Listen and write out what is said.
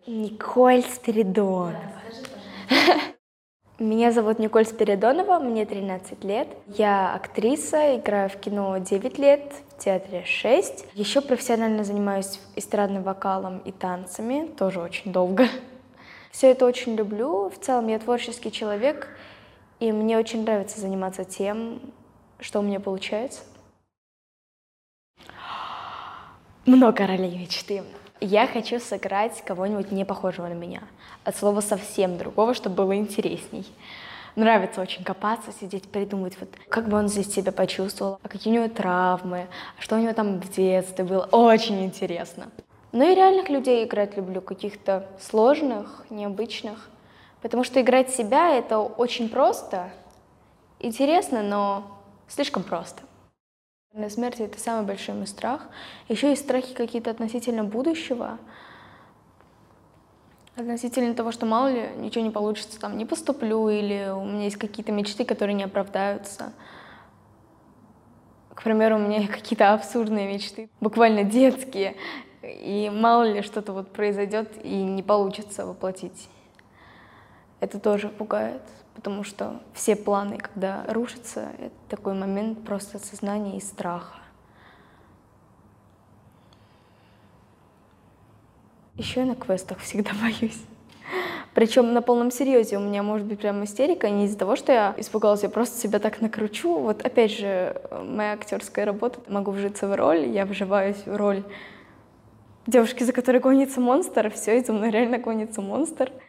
Николь Спиридонова. Меня зовут Николь Спиридонова, мне 13 лет. Я актриса, играю в кино 9 лет, в театре 6. Еще профессионально занимаюсь эстрадным вокалом и танцами, тоже очень долго. Все это очень люблю. В целом я творческий человек, и мне очень нравится заниматься тем, что у меня получается. Много ролей мечты. Я хочу сыграть кого-нибудь не похожего на меня. От слова совсем другого, чтобы было интересней. Нравится очень копаться, сидеть, придумывать, вот, как бы он здесь себя почувствовал, а какие у него травмы, а что у него там в детстве было. Очень интересно. Ну и реальных людей играть люблю, каких-то сложных, необычных. Потому что играть себя — это очень просто, интересно, но слишком просто. На смерти — это самый большой мой страх. Еще есть страхи какие-то относительно будущего, относительно того, что мало ли ничего не получится, там, не поступлю, или у меня есть какие-то мечты, которые не оправдаются. К примеру, у меня какие-то абсурдные мечты, буквально детские, и мало ли что-то вот произойдет и не получится воплотить. Это тоже пугает, потому что все планы, когда рушатся, это такой момент просто осознания и страха. Еще я на квестах всегда боюсь. Причем на полном серьезе. У меня может быть прям истерика не из-за того, что я испугалась, я просто себя так накручу. Вот опять же, моя актерская работа, могу вжиться в роль, я вживаюсь в роль девушки, за которой гонится монстр, все, и за мной реально гонится монстр.